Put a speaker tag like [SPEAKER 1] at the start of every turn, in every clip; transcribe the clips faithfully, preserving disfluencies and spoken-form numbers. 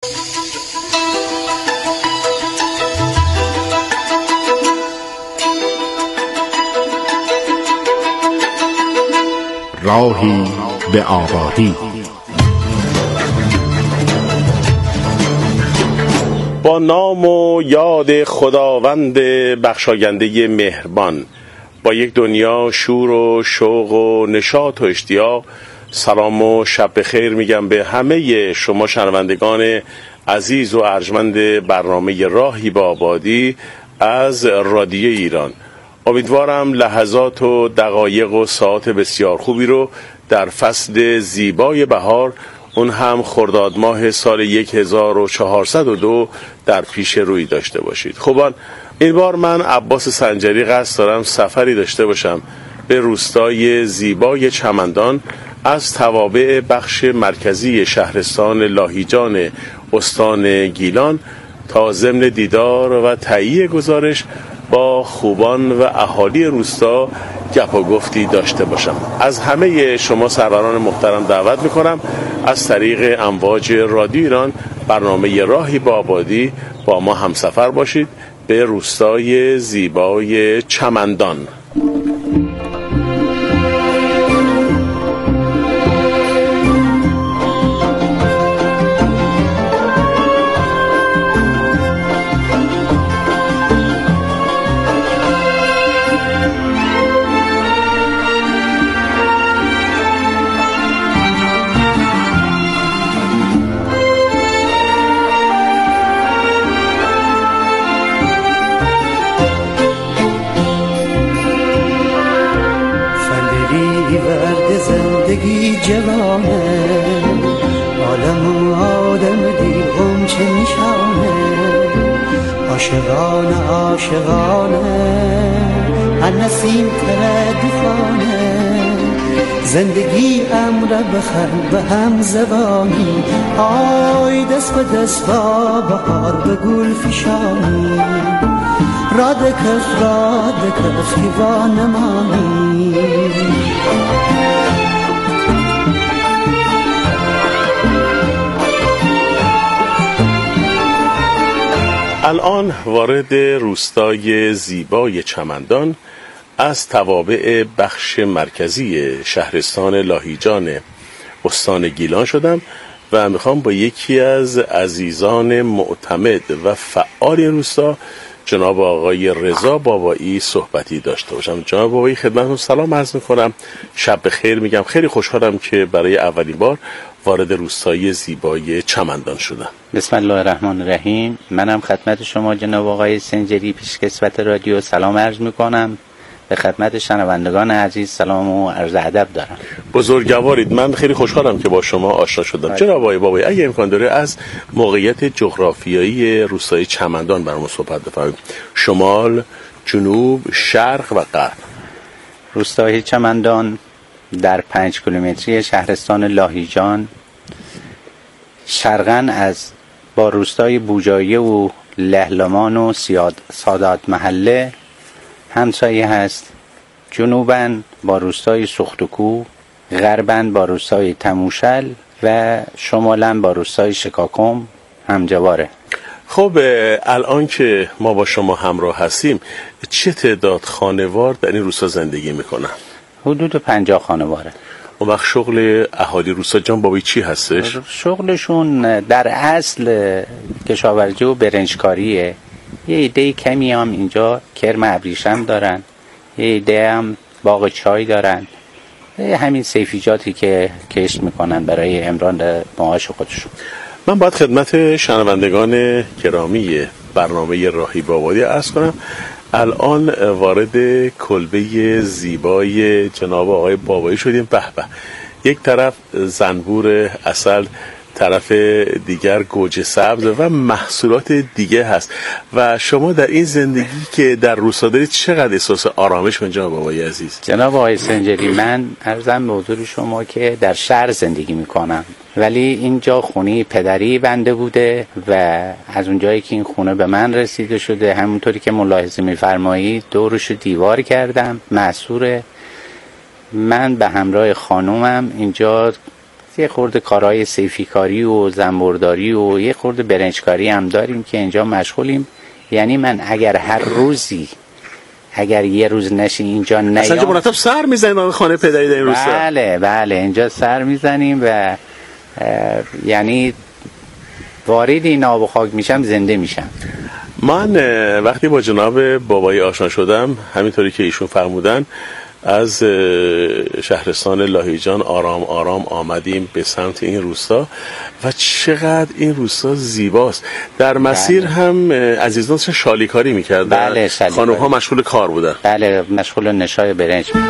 [SPEAKER 1] راهی به آبادی.
[SPEAKER 2] با نام و یاد خداوند بخشاینده مهربان، با یک دنیا شور و شوق و نشاط و اشتیاق، سلام و شب بخیر میگم به همه شما شنوندگان عزیز و ارجمند برنامه راهی به آبادی از رادیو ایران. امیدوارم لحظات و دقایق و ساعت بسیار خوبی رو در فصل زیبای بهار، اون هم خرداد ماه سال هزار و چهارصد و دو در پیش روی داشته باشید. خوبان، این بار من عباس سنجری قصد دارم سفری داشته باشم به روستای زیبای چمندان از توابع بخش مرکزی شهرستان لاهیجان استان گیلان تا ضمن دیدار و تهیه گزارش با خوبان و اهالی روستا گپ و گفتی داشته باشم. از همه شما سروران محترم دعوت میکنم از طریق امواج رادیو ایران برنامه راهی به آبادی با ما همسفر باشید به روستای زیبای چمندان.
[SPEAKER 3] جوانه عالم و آدم دیگم چه نشانه، عاشقانه عاشقانه هر نسیم تردفانه، زندگی امر بخل به هم زبانی، آی دست به دست با بهار به گل فشانی، راد کف راد کف دیوانه مانی.
[SPEAKER 2] الان وارد روستای زیبای چمندان از توابع بخش مرکزی شهرستان لاهیجان استان گیلان شدم و میخوام با یکی از عزیزان معتمد و فعال روستا جناب آقای رضا بابایی صحبتی داشته باشم. جناب بابایی خدمتتون سلام عرض میکنم، شب بخیر میگم. خیلی خوشحالم که برای اولین بار وارد روستای زیبای چمندان شدم.
[SPEAKER 4] بسم الله الرحمن الرحیم. منم خدمت شما جناب آقای سنجری پیشکسوت رادیو سلام عرض میکنم. به خدمت شنوندگان عزیز سلام و عرض ادب دارم.
[SPEAKER 2] بزرگوارید، من خیلی خوشحالم که با شما آشنا شدم. جناب آقای بابایی اگه امکان داره از موقعیت جغرافیایی روستای چمندان برام صحبت بفرمایید. شمال، جنوب، شرق و غرب.
[SPEAKER 4] روستای چمندان در پنج کیلومتری شهرستان لاهیجان، شرقاً از با روستای بوجایه و لهلمان و سادات محله همسایه هست. جنوباً با روستای سختکو، غرباً با روستای تموشل و شمالاً با روستای شکاکم همجواره.
[SPEAKER 2] خب الان که ما با شما همراه هستیم، چه تعداد خانوار در این روستا زندگی میکنن؟
[SPEAKER 4] حدود پنجاه خانواره.
[SPEAKER 2] اون وقت شغل اهالی روستا جان بابایی چی هستش؟
[SPEAKER 4] شغلشون در اصل کشاورزی و برنجکاریه. یه ایده کمی هم اینجا کرم ابریشم دارن، یه ایده هم باغ چای دارن، همین سیفیجاتی که کشت میکنن برای امران معاش خودشون.
[SPEAKER 2] من باید خدمت شنوندگان گرامی برنامه راهی به آبادی عرض کنم الان وارد کلبه زیبای جناب آقای بابایی شدیم. به به، یک طرف زنبور عسل، طرف دیگر گوجه سبز و محصولات دیگه هست. و شما در این زندگی که در روستا دارید چقدر احساس آرامش من جناب آقای عزیز؟
[SPEAKER 4] جناب آقای سنجری، من عرضم به حضور شما که در شهر زندگی میکنم، ولی اینجا خونه پدری بنده بوده و از اونجایی که این خونه به من رسیده شده، همونطوری که ملاحظه میفرمایید دورشو دیوار کردم، محصوره. من به همراه خانومم اینجا یه خورده کارهای سیفی کاری و زنبورداری و یه خورده برنج کاری هم داریم که اینجا مشغولیم. یعنی من اگر هر روزی اگر یه روز نشی اینجا نیام،
[SPEAKER 2] اصلا اینجا مرتب سر میزنیم خانه پدری در این روستا.
[SPEAKER 4] بله بله اینجا سر میزنیم و یعنی وارد این آب و خاک میشم، زنده میشم.
[SPEAKER 2] من وقتی با جناب بابایی آشنا شدم، همینطوری که ایشون فرمودن، از شهرستان لاهیجان آرام آرام آمدیم به سمت این روستا و چقدر این روستا زیباست. در مسیر بله. هم عزیزان شالیکاری میکردن.
[SPEAKER 4] بله
[SPEAKER 2] خانم ها مشغول کار بودن.
[SPEAKER 4] بله مشغول نشای برنج بودن.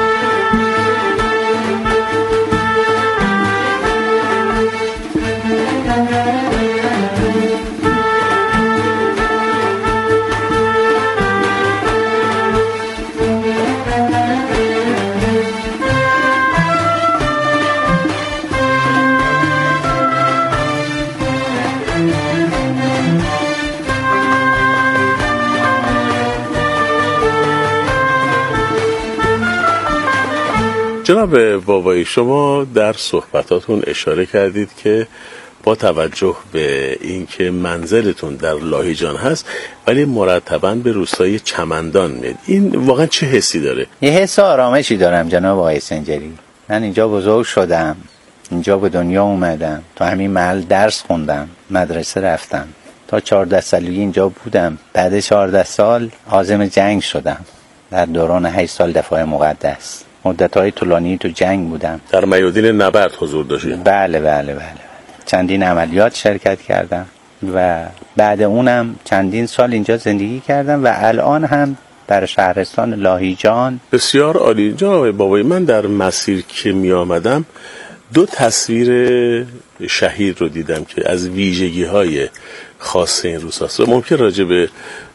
[SPEAKER 2] جناب بابایی، شما در صحبتاتون اشاره کردید که با توجه به اینکه منزلتون در لاهیجان هست ولی مرتباً به روستای چمندان میاد، این واقعا چه حسی داره؟
[SPEAKER 4] یه حس آرامشی دارم جناب آقای سنجری. من اینجا بزرگ شدم، اینجا به دنیا اومدم، تا همین محل درس خوندم، مدرسه رفتم، تا چهارده سالگی اینجا بودم. بعد چهارده سال عازم جنگ شدم در دوران هشت سال دفاع مقدس. مدت‌های طولانی تو جنگ بودم.
[SPEAKER 2] در میادین نبرد حضور داشتید؟
[SPEAKER 4] بله بله بله. چندین عملیات شرکت کردم و بعد اونم چندین سال اینجا زندگی کردم و الان هم در شهرستان لاهیجان.
[SPEAKER 2] بسیار عالی. جناب بابایی، من در مسیر که می آمدم دو تصویر شهید رو دیدم که از ویژگی‌های خاص این روستاست. ممکن راجع به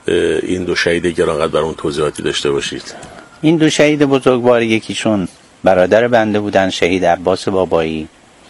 [SPEAKER 2] این دو شهید گرانقدر برامون توضیحاتی داشته باشید؟
[SPEAKER 4] این دو شهید بزرگوار، یکیشون برادر بنده بودن، شهید عباس بابایی،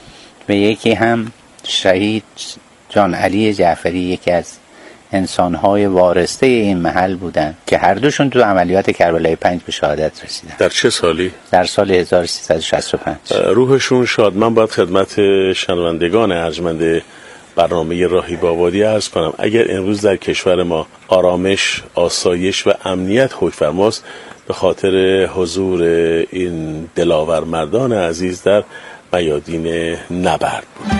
[SPEAKER 4] و یکی هم شهید جان علی جعفری، یکی از انسانهای وارسته این محل بودن که هر دوشون تو عملیات کربلای پنج به شهادت رسیدن.
[SPEAKER 2] در چه سالی؟
[SPEAKER 4] در سال هزار و سیصد و شصت و پنج.
[SPEAKER 2] روحشون شاد. من باید خدمت شنوندگان ارجمند برنامه راهی به آبادی عرض کنم اگر امروز در کشور ما آرامش، آسایش و امنیت حکم فرماست به خاطر حضور این دلاور مردان عزیز در میادین نبرد بود.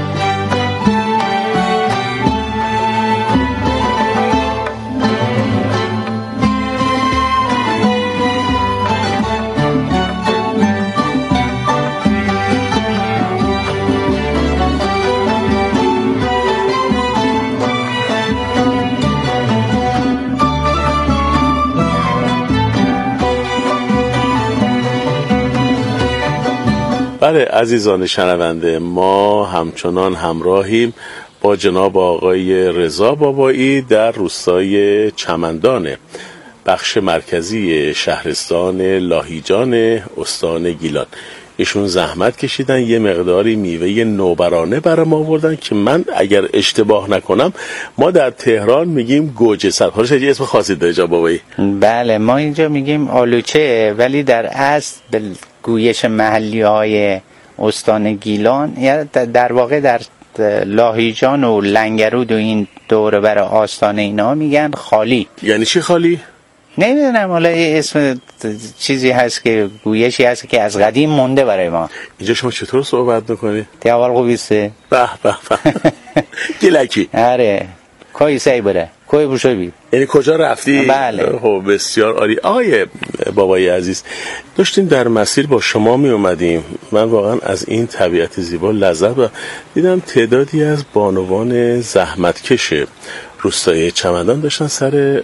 [SPEAKER 2] بله عزیزان شنونده، ما همچنان همراهیم با جناب آقای رضا بابایی در روستای چمندان، بخش مرکزی شهرستان لاهیجان استان گیلان. ایشون زحمت کشیدن، یه مقداری میوه نوبرانه برام آوردن که من اگر اشتباه نکنم ما در تهران میگیم گوجه سر. حالش یه اسم خاصی داره جناب بابایی؟
[SPEAKER 4] بله ما اینجا میگیم آلوچه، ولی در اصل به گویش محلی های استان گیلان، یعنی در واقع در لاهیجان و لنگرود و این دور بر آستانه اینا میگن خالی.
[SPEAKER 2] یعنی چی خالی؟
[SPEAKER 4] نمیدونم، حالا یه اسم چیزی هست که گویشی هست که از قدیم مونده برای ما.
[SPEAKER 2] اینجا شما چطور صحبت میکنی؟
[SPEAKER 4] تیاوال خوبیسته؟
[SPEAKER 2] به به به گلکی.
[SPEAKER 4] آره کوی سی بره کوی بوشوی بی.
[SPEAKER 2] یعنی کجا رفتی؟
[SPEAKER 4] بله.
[SPEAKER 2] خب بسیار عالی. آقای بابایی عزیز، داشتیم در مسیر با شما می اومدیم، من واقعا از این طبیعت زیبا لذت و دیدم تعدادی از بانوان زحمتکش روستای چمندان داشتن سر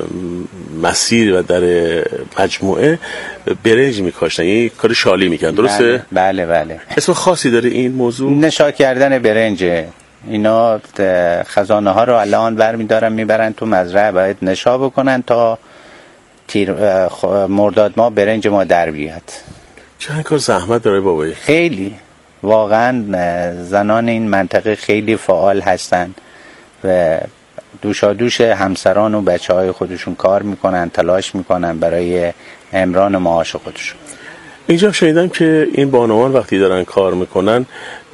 [SPEAKER 2] مسیر و در مجموعه برنج میکاشتن، یعنی کار شالی میکنن، درسته؟
[SPEAKER 4] بله بله بله.
[SPEAKER 2] اسم خاصی داره این موضوع؟
[SPEAKER 4] نشا کردن برنجه. اینا خزانه ها رو الان برمیدارن میبرن تو مزرعه، باید نشا بکنن تا تیر مرداد ما برنج ما در بیاد.
[SPEAKER 2] چند کار زحمت داره بابایی؟
[SPEAKER 4] خیلی، واقعا زنان این منطقه خیلی فعال هستن و دوشا دوش همسران و بچه های خودشون کار میکنن، تلاش میکنن برای امران معاش خودشون.
[SPEAKER 2] اینجا شنیدم که این بانوان وقتی دارن کار میکنن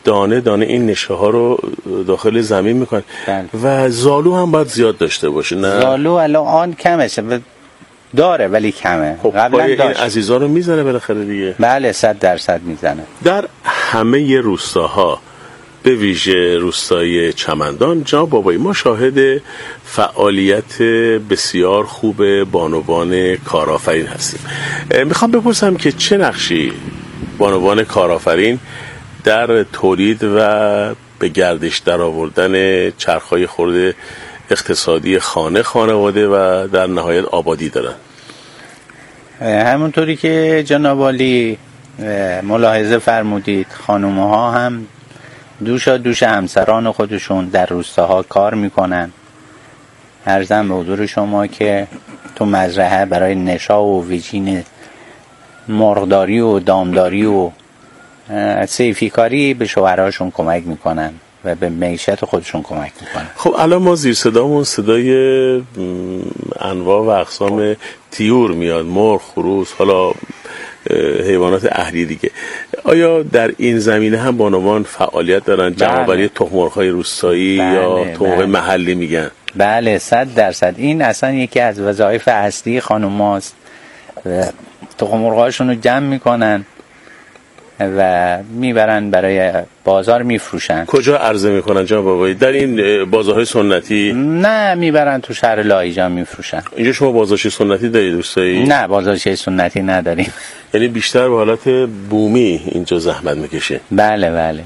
[SPEAKER 2] دانه دانه این نشه ها رو داخل زمین میکنن.
[SPEAKER 4] بله.
[SPEAKER 2] و زالو هم باید زیاد داشته باشه نه؟
[SPEAKER 4] زالو الان کمه داره ولی کمه.
[SPEAKER 2] خب
[SPEAKER 4] قبلا
[SPEAKER 2] این
[SPEAKER 4] داشت.
[SPEAKER 2] عزیزا رو میزنه بالاخره دیگه.
[SPEAKER 4] بله صد درصد میزنه.
[SPEAKER 2] در همه روستاها به ویژه روستای چمندان جناب بابایی ما شاهد فعالیت بسیار خوب بانوان کارآفرین هستیم. میخوام بپرسم که چه نقشی بانوان کارآفرین در تولید و به گردش در آوردن چرخهای خرد اقتصادی خانه خانواده و در نهایت آبادی دارن؟
[SPEAKER 4] همونطوری که جناب عالی ملاحظه فرمودید، خانومه ها هم دوشا دوش همسران خودشون در روستاها کار میکنن. عرضم به حضور شما که تو مزرعه برای نشا و ویجین مرغداری و دامداری و صیفی کاری به شوهرهاشون کمک میکنن و به معیشت خودشون کمک میکنن.
[SPEAKER 2] خب الان ما زیر صدامون صدای انواع و اقسام طیور میاد، مرغ، خروس، حالا حیوانات اهلی دیگه. آیا در این زمینه هم بانوان فعالیت دارن؟ جمع‌آوری تخم مرغ‌های روستایی
[SPEAKER 4] بله،
[SPEAKER 2] یا تخم
[SPEAKER 4] بله.
[SPEAKER 2] محلی میگن؟
[SPEAKER 4] بله صد درصد. این اصلا یکی از وظایف اصلی خانوماست. تخم مرغ‌هاشون رو جمع میکنن و میبرن برای بازار میفروشن.
[SPEAKER 2] کجا عرضه میکنن جناب بابایی؟ در این بازارهای سنتی؟
[SPEAKER 4] نه، میبرن تو شهر لاهیجان میفروشن.
[SPEAKER 2] اینجا شما بازارچه سنتی دارید روستایی؟
[SPEAKER 4] نه، بازارچه سنتی نداریم.
[SPEAKER 2] یعنی بیشتر به حالت بومی اینجا زحمت میکشه.
[SPEAKER 4] بله بله.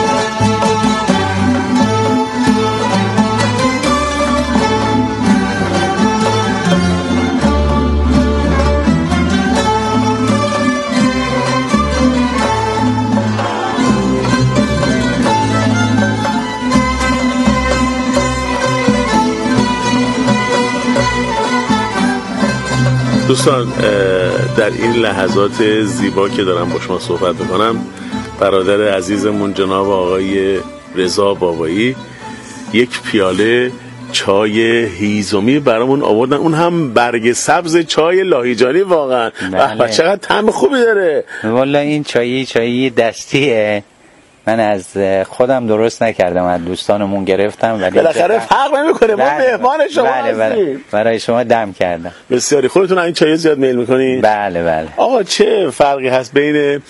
[SPEAKER 2] دوستان در این لحظات زیبا که دارم با شما صحبت میکنم، برادر عزیزمون جناب آقای رضا بابایی یک پیاله چای هیزمی برامون آوردن، اون هم برگ سبز چای لاهیجانی. واقعا بله. چقدر طعم خوبی داره.
[SPEAKER 4] والا این چایی چایی دستیه، من از خودم درست نکردم، از دوستانمون گرفتم. ولی
[SPEAKER 2] بالاخره فرق نمیکنه، ما مهمان شما
[SPEAKER 4] بله بله. برای شما دم کردم.
[SPEAKER 2] بسیاری. خودتون این چای زیاد میل میکنین؟
[SPEAKER 4] بله بله.
[SPEAKER 2] آقا چه فرقی هست بین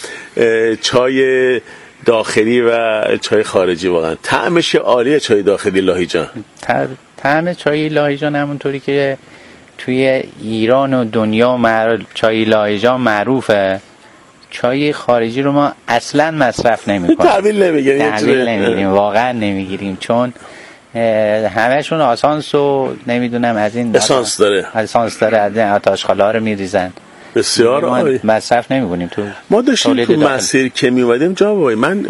[SPEAKER 2] چای داخلی و چای خارجی؟ واقعا طعمش عالیه چای داخلی لاهیجان.
[SPEAKER 4] طعم چای لاهیجان همونطوری که توی ایران و دنیا مر... چای لاهیجان معروفه، چای خارجی رو ما اصلا مصرف نمی کنیم.
[SPEAKER 2] تحویل نمیگیریم.
[SPEAKER 4] تحویل نمیگیریم، واقعا نمیگیریم، چون همشون آسانس و نمیدونم از این
[SPEAKER 2] اسانس داره
[SPEAKER 4] اسانس داره از این آتشخالا رو میریزن.
[SPEAKER 2] بسیار عالی.
[SPEAKER 4] مصرف نمی کنیم. تو
[SPEAKER 2] ما داشتیم تو مسیر که می اومدیم جناب آقای، من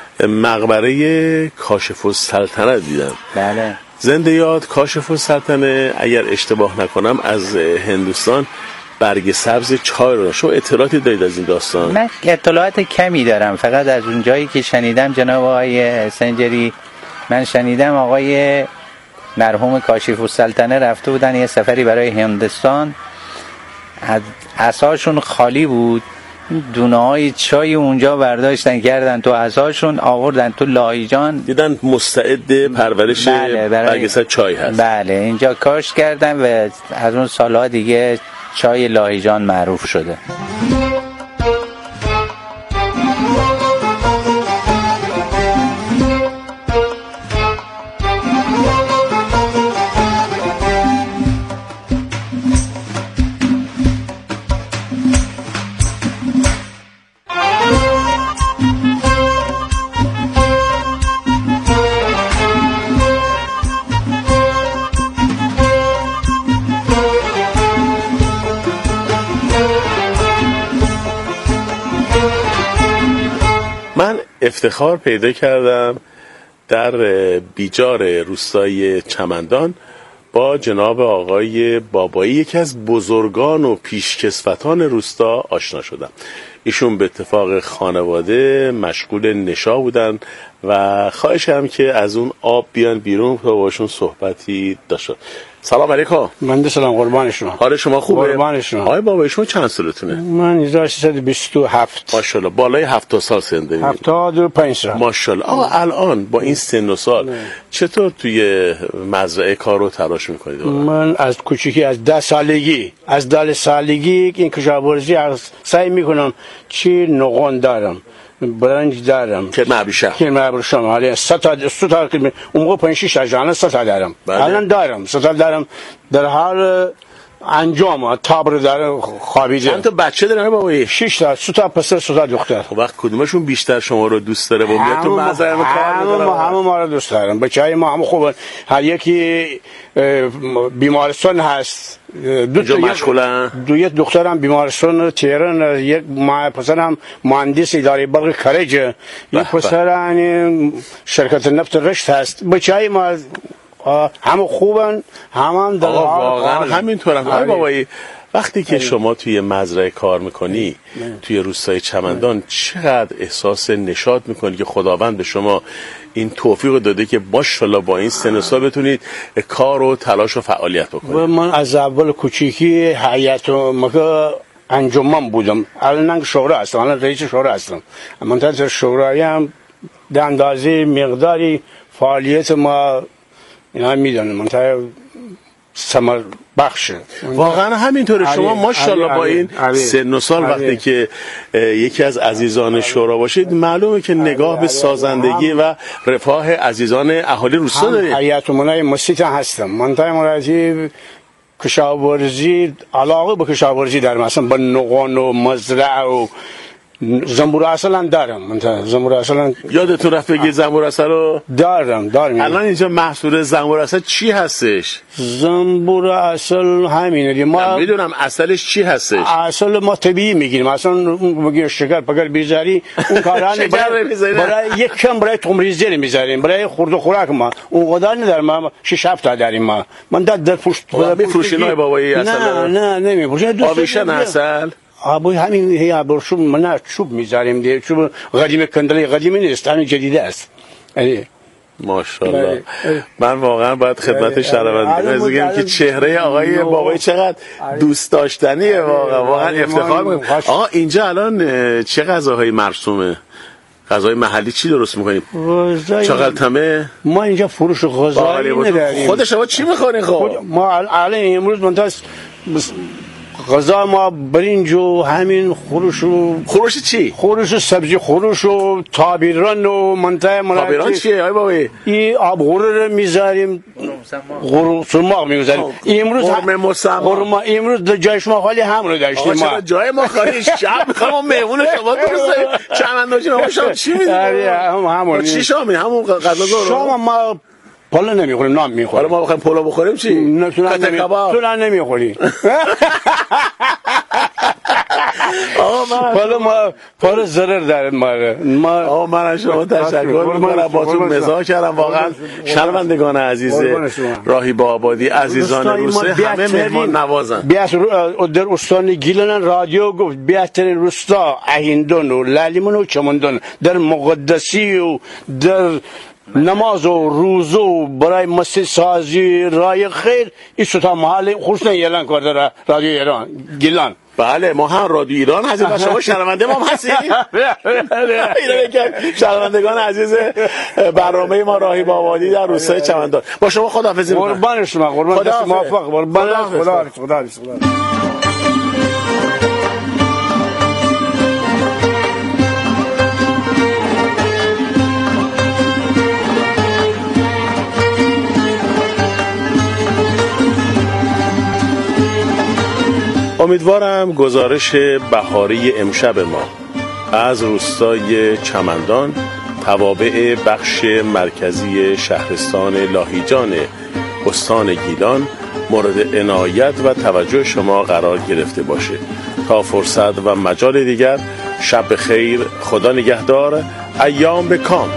[SPEAKER 2] مقبره کاشف السلطنه دیدم.
[SPEAKER 4] بله.
[SPEAKER 2] زنده یاد کاشف السلطنه اگر اشتباه نکنم از هندوستان برگ سبز چای رو. شما اطلاعاتی دارید از این داستان؟
[SPEAKER 4] من اطلاعات کمی دارم، فقط از اون جایی که شنیدم جناب آقای سنجری، من شنیدم آقای مرحوم کاشف السلطنه رفته بودن یه سفری برای هندوستان، از عصاشون خالی بود، دونه های چای اونجا برداشتن کردن تو عصاشون آوردن تو لاهیجان،
[SPEAKER 2] دیدن مستعد پرورش
[SPEAKER 4] بله
[SPEAKER 2] برگ سبز چای هست.
[SPEAKER 4] بله اینجا کاشت کردن و از اون سالها دیگه چای لاهیجان معروف شده.
[SPEAKER 2] من افتخار پیدا کردم در بیجار روستای چمندان با جناب آقای بابایی، یکی از بزرگان و پیشکسوتان روستا آشنا شدم. ایشون به اتفاق خانواده مشغول نشا بودن و خواهش هم که از اون آب بیان بیرون تا باشون صحبتی داشت. سلام علیکم.
[SPEAKER 5] من سلام، قربان شما.
[SPEAKER 2] حال شما خوبه؟
[SPEAKER 5] قربان شما.
[SPEAKER 2] آقای بابا شما چند سالتونه؟
[SPEAKER 5] من هزار و سیصد و بیست و هفت.
[SPEAKER 2] ماشاءالله بالای هفتاد سال سن دارید.
[SPEAKER 5] هفتاد و پنج سال.
[SPEAKER 2] ماشاءالله. آقا الان با این سن و سال نه. چطور توی مزرعه کار رو تلاش میکنید؟
[SPEAKER 5] من از کوچیکی از ده سالگی از ده سالگی این کشاورزی سعی میکنم چی نقون دارم، برنج دارم،
[SPEAKER 2] کرم ابریشم
[SPEAKER 5] کرم ابریشم حالا سه تا سه تا اون موقع پنج شش اجانه سه تا دارم. الان دارم سه تا دارم در حال انجام تابر داره خوابیده.
[SPEAKER 2] چند تا بچه داره بابایی؟
[SPEAKER 5] شش تا، سه تا پسر سه تا دختر.
[SPEAKER 2] خب وقت کدومشون بیشتر شما رو دوست داره؟ با میاد تو مزرعه کار میکنه؟
[SPEAKER 5] همه همه ما رو دوست دارن. بچهای ما هم خوبن. هر یکی بیمارستان هست،
[SPEAKER 2] دو تا مشغولن.
[SPEAKER 5] دو یک دخترم بیمارستان تهران، یک ما پسرم مهندس اداره برق کرج، یک پسرم شرکت نفت رشت هست. بچهای ما همه خوبن، همه در
[SPEAKER 2] واقعا همینطورن. آقای بابایی وقتی که شما توی مزرعه کار میکنی توی روستای چمندان چقدر احساس نشاط میکنی که خداوند به شما این توفیق داده که ماشاءالله با این سن و سال بتونید کار و تلاش و فعالیت بکنید؟
[SPEAKER 5] من از اول کوچیکی حیات مگه انجمن بودم. الان شورا هستم، الان رئیس شورا هستم. من در شورایی هم در اندازه مقداری فعالیت ما اینا میدونم من تا ثمر بخشه.
[SPEAKER 2] واقعا همینطوره. شما ماشاءالله با این سن و سال وقتی که یکی از عزیزان شورا باشید معلومه که نگاه به سازندگی و رفاه عزیزان اهالی روستا دارید.
[SPEAKER 5] حیات منای مسیط هستم. من تا مرادی کشاورزی علاقه به کشاورزی دارم، مثلا با نقون و مزرعه و زنبور اصل هم دارم. من زنبور اصل
[SPEAKER 2] یادتون رفت بگید زنبور اصل رو
[SPEAKER 5] دارم دارم.
[SPEAKER 2] الان اینجا محصول زنبور اصل چی هستش؟
[SPEAKER 5] زنبور اصل همینه دیگه. ما
[SPEAKER 2] میدونم اصلش چی هستش.
[SPEAKER 5] اصل ما طبیعی میگیریم. اصلا میگیم شکر پگر بیزاری اون کارا برای, برای یک کم برای تمریزی میذاریم، برای خورد و خوراک ما اون قدر نداریم. ما شش هفت تا داریم. ما من در در پشت
[SPEAKER 2] میفروشین های بابایی اصل؟
[SPEAKER 5] نه نه نمیفروشیم.
[SPEAKER 2] آبیشن اصل
[SPEAKER 5] آبوی همین هی ابرشوب من چوب میذاریم دیگه. چوب قدیمی کندلی قدیمی نیست، همین جدیده است. یعنی
[SPEAKER 2] ماشاءالله. من واقعا باید خدمت شنوندگان بگم که چهره آقای بابایی چقدر دوست داشتنیه. واقعا واقعا افتخار میکنم. آقا اینجا الان چه غذاهایی مرسومه؟ غذای محلی چی درست میکنیم؟ چاقلتمه؟
[SPEAKER 5] ما اینجا فروش غذایی نداریم.
[SPEAKER 2] خود شما چی میخورین؟ خب
[SPEAKER 5] ما الان امروز منتاز غذا ما برنج و همین خورش و
[SPEAKER 2] خورش چی؟
[SPEAKER 5] خورش و سبزی خورش و تابیران و منطقه منطقه.
[SPEAKER 2] تابیران چیه آی بابایی؟
[SPEAKER 5] این آب غوره رو میذاریم، غور سرماق میذاریم. امروز
[SPEAKER 2] قرمه مسما
[SPEAKER 5] امروز در جای شما خالی هم رو داشتیم.
[SPEAKER 2] ما جای ما خالی شب میخوام مهمون شما درست داریم. چمنداجی ما شام چی میدیم؟
[SPEAKER 5] هم همون
[SPEAKER 2] چی شامی؟ همون غذا
[SPEAKER 5] شام ما پلو نمیخوریم، نام میخوریم.
[SPEAKER 2] حالا ما بخوایم پلو بخوریم چی؟
[SPEAKER 5] نه تو نمیخوری. پلو ما پلو ضرر داره ما. ما
[SPEAKER 2] آقا من از شما تشکر میکنم، باتون مزاح کردم. واقعا شنوندگان عزیز راهی آبادی، عزیزان روستا همه مهمان نوازن.
[SPEAKER 5] بیات در استان گیلان رادیو گفت بهترین روستا اهیندون و لالیمون و چمندون در مقدسی و در نماز و روزه و برای مسجد سازی رای خیر این ستا محل خوش نیلان کرده رادیو ایران گیلان.
[SPEAKER 2] بله ما هم رادیو ایران هستیم و شما شنونده ما هم هستیم. شنوندگان عزیز برنامه ما راهی آبادی در روستای چمندان، با شما خداحافظی می‌کنم.
[SPEAKER 5] قربان شما، قربان دست موفق، قربان خدا خدا.
[SPEAKER 2] امیدوارم گزارش بهاری امشب ما از روستای چمندان توابع بخش مرکزی شهرستان لاهیجان استان گیلان مورد عنایت و توجه شما قرار گرفته باشه. تا فرصت و مجال دیگر، شب خیر، خدا نگهدار، ایام به کام.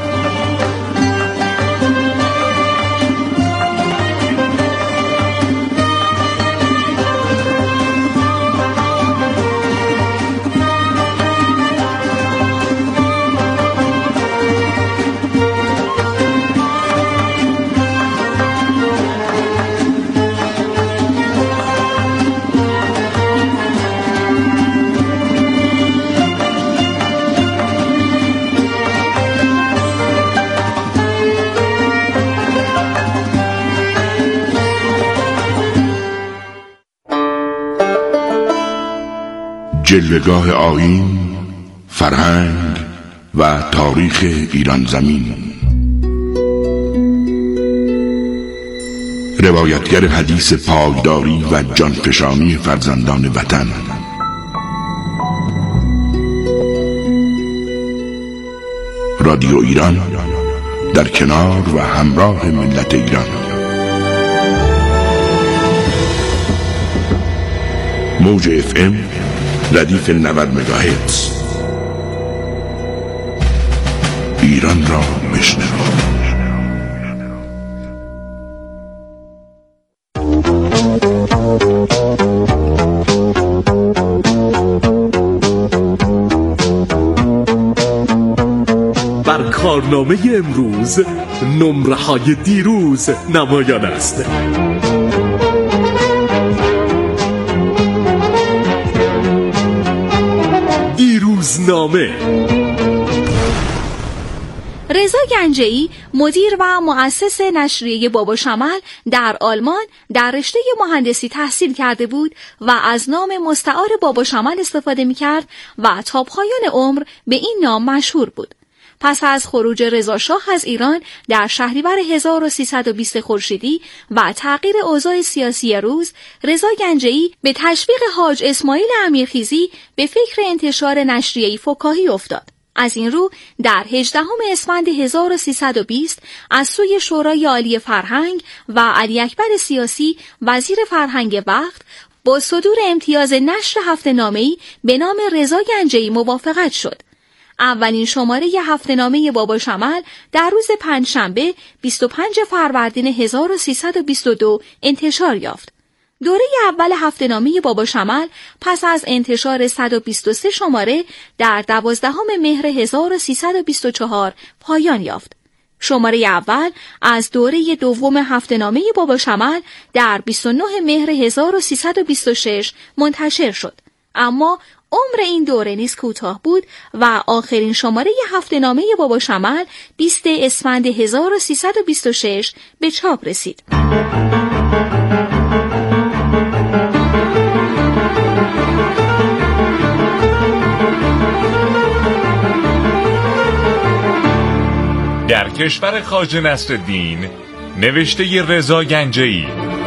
[SPEAKER 1] جلوه‌گاه آیین، فرهنگ و تاریخ ایران زمین. روایتگر حدیث پایداری و جانفشانی فرزندان وطن. رادیو ایران در کنار و همراه ملت ایران. موج اف ام ردیف نود مگاهرتز. ایران را بشنو.
[SPEAKER 6] بر کارنامه امروز نمره های دیروز نمایان است. دیروزنامه.
[SPEAKER 7] رضا گنجه‌ای مدیر و مؤسس نشریه بابا شمل در آلمان در رشته مهندسی تحصیل کرده بود و از نام مستعار بابا شمل استفاده می‌کرد و تا پایان عمر به این نام مشهور بود. پس از خروج رضا شاه از ایران در شهریور هزار و سیصد و بیست خورشیدی و تغییر اوضاع سیاسی روز، رضا گنجه‌ای به تشویق حاج اسماعیل امیرخیزی به فکر انتشار نشریه‌ای فکاهی افتاد. از این رو در هجدهم اسفند هزار و سیصد و بیست از سوی شورای عالی فرهنگ و علی اکبر سیاسی وزیر فرهنگ وقت با صدور امتیاز نشر هفته‌نامه‌ای به نام رضا گنجه‌ای موافقت شد. اولین شماره هفته‌نامه بابا شمل در روز پنجشنبه بیست و پنجم فروردین هزار و سیصد و بیست و دو انتشار یافت. دوره اول هفته‌نامه بابا شمل پس از انتشار صد و بیست و سه شماره در دوازدهم مهر هزار و سیصد و بیست و چهار پایان یافت. شماره اول از دوره دوم هفته‌نامه بابا شمل در بیست و نه مهر هزار و سیصد و بیست و شش منتشر شد. اما عمر این دوره نیز کوتاه بود و آخرین شماره هفته‌نامه بابا شمل بیست اسفند هزار و سیصد و بیست و شش به چاپ رسید.
[SPEAKER 8] در کشور خواجه نصرالدین، نوشته رضا گنجه‌ای.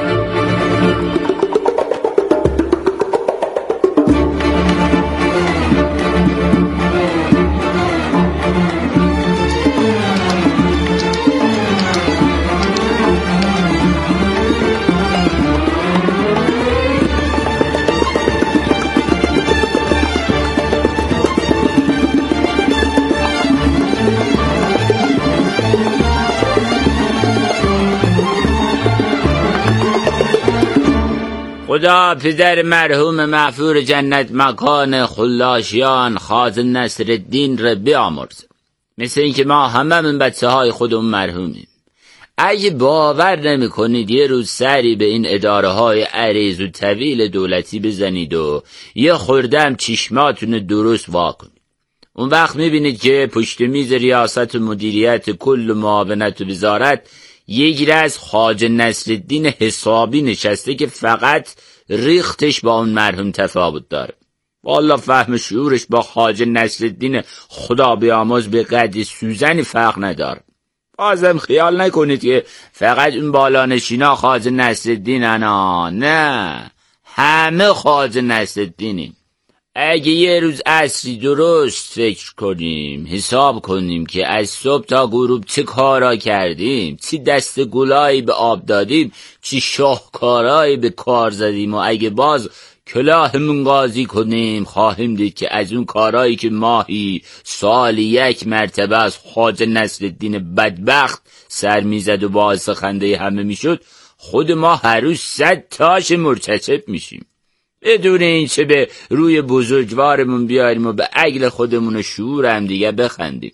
[SPEAKER 9] خدا پدر مرحوم مغفور جنت مکان خلاشیان خواجه نصرالدین را بیامرزه. مثل اینکه ما هممون بچه های خودمون مرحومیم. اگه باور نمی کنید یه روز سری به این اداره های عریض و طویل دولتی بزنید و یه خوردم چشماتون درست واکنید. اون وقت میبینید که پشت میز ریاست و مدیریت کل معاونت و وزارت یک راز خواجه نصرالدین حسابی نشسته که فقط ریختش با اون مرحوم تفاوت داره. والله فهم شعورش با خواجه نصرالدین خدا بیامرز به قد سوزنی فرق نداره. بازم خیال نکنید که فقط اون بالانشینا خواجه نصرالدین انا، نه، همه خواجه نصرالدینیم. اگه یه روز عصری درست فکر کنیم، حساب کنیم که از صبح تا غروب چه کارا کردیم، چه دست گلایی به آب دادیم، چه شاهکارایی به کار زدیم، و اگه باز کلاهمون قاضی کنیم، خواهیم دید که از اون کارایی که ماهی سالی یک مرتبه از خواجه نصرالدین بدبخت سر میزد و باعث خنده همه میشد، خود ما هر روز صد تاش مرتکب میشیم. بدون این چه به روی بزرگوارمون بیاریم و به عقل خودمون و شعور هم دیگه بخندیم.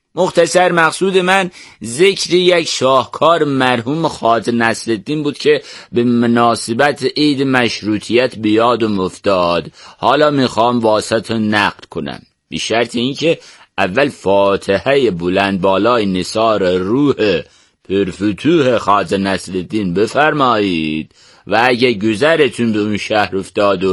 [SPEAKER 9] مختصر مقصود من ذکر یک شاهکار مرحوم خواجه نصرالدین بود که به مناسبت عید مشروطیت به یادم افتاد. حالا میخوام واسط رو نقد کنم، به شرط اینکه اول فاتحه بلند بالای نثار روح پرفتوح خواجه نصرالدین بفرمایید و اگه گذرتون به اون شهر افتاد و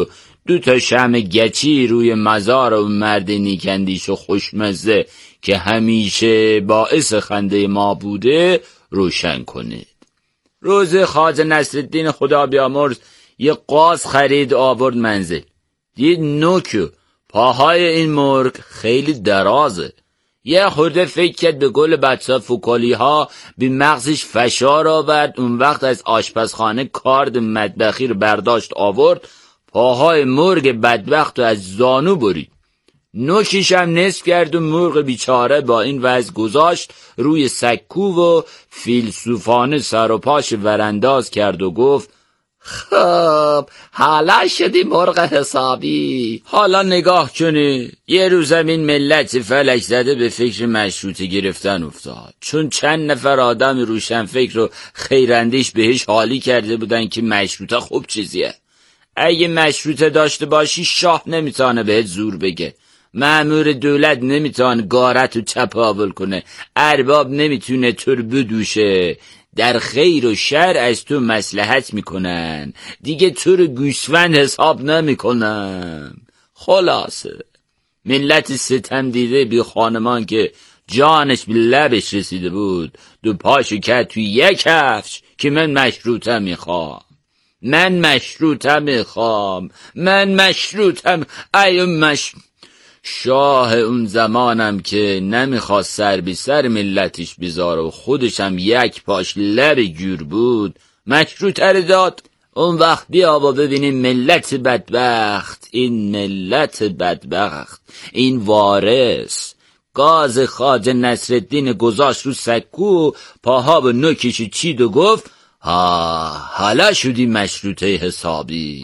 [SPEAKER 9] دو تا شمع گچی روی مزار و مرد نیکندیش و خوشمزه که همیشه باعث خنده ما بوده روشن کنید. روز خواجه نصرالدین خدا بیامرز یه قاز خرید آورد منزل. دید نوکو پاهای این مرغ خیلی درازه. یه خورده فکر کرد به گل بچه فوکالی ها، به مغزش فشار آورد. اون وقت از آشپزخانه کارد مطبخی رو برداشت آورد، پاهای مرغ بدبخت رو از زانو برید، نوکش هم نصف کرد و مرغ بیچاره با این وضع گذاشت روی سکو و فیلسوفانه سر و پاش ورانداز کرد و گفت خب حالا شدی مرغ حسابی. حالا نگاه کنی یه روز این ملت فلک زده به فکر مشروطه گرفتن افتاد، چون چند نفر آدم روشن فکر و خیراندیش بهش حالی کرده بودن که مشروطه خوب چیزیه. اگه مشروطه داشته باشی شاه نمیتونه بهت زور بگه، مأمور دولت نمیتونه گارت و چپاول کنه، ارباب نمیتونه تو رو بدوشه، در خیر و شر از تو مصلحت میکنن، دیگه تو رو گوسفند حساب نمیکنن. خلاصه ملت ستم دیده بی خانمان که جانش به لبش رسیده بود، دو پاشو کرد توی یک کفش که من مشروطه میخوام، من مشروطه میخوام، من مشروطه. ایو مش شاه اون زمانم که نمیخواست سر بی سر ملتش بذاره و خودش هم یک پاش لب گور بود، مشروطه رو داد. اون وقت بیا و ببینیم ملت بدبخت، این ملت بدبخت، این وارث گاز خواجه نصرالدین گذاشت رو سکو، پاها به نوکش چید و گفت ها حالا شدی مشروطه حسابی.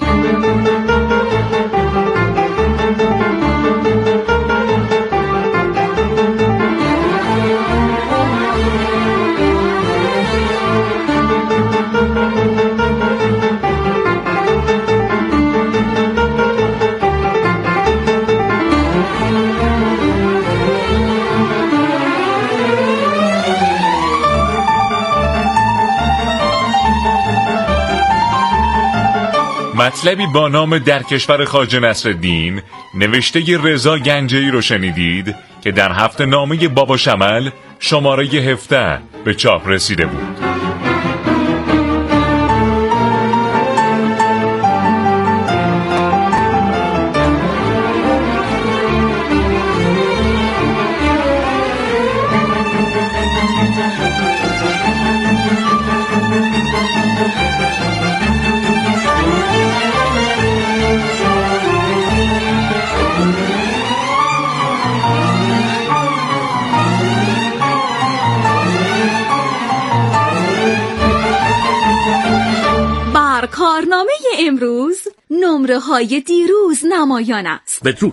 [SPEAKER 8] مطلبی با نام در کشور خواجه نصرالدین نوشته رضا گنجه‌ای رو شنیدید که در هفته نامه بابا شمل شماره هفده به چاپ رسیده بود.
[SPEAKER 7] کارنامه امروز نمره های دیروز نمایان است.
[SPEAKER 6] بدرود.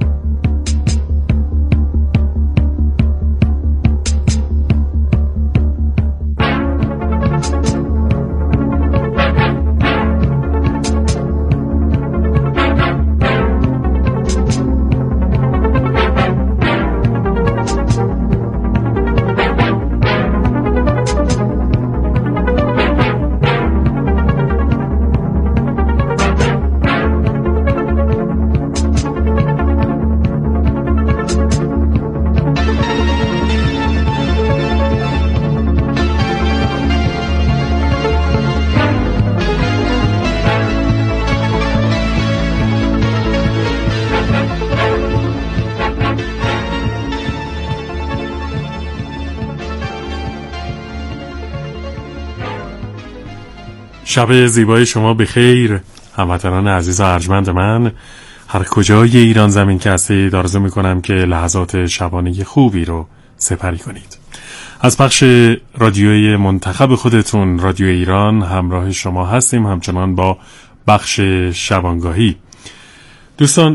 [SPEAKER 6] شب زیبای شما بخیر هموطنان عزیز و ارجمند من، هر کجای ایران زمین که هستید آرزو میکنم که لحظات شبانه خوبی رو سپری کنید. از پخش رادیوی منتخب خودتون رادیو ایران همراه شما هستیم، همچنان با بخش شبانگاهی. دوستان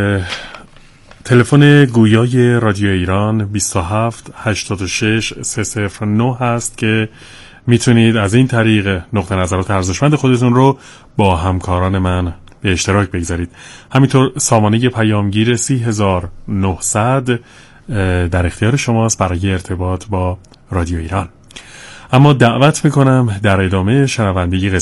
[SPEAKER 6] تلفن گویای رادیو ایران بیست و هفت هشتاد و شش سه صفر نه هست که میتونید از این طریق نقطه نظرات ارزشمند خودتون رو با همکاران من به اشتراک بگذارید. همینطور سامانه پیامگیر سی هزار و نهصد در اختیار شماست برای ارتباط با رادیو ایران. اما دعوت میکنم در ادامه شنوندگی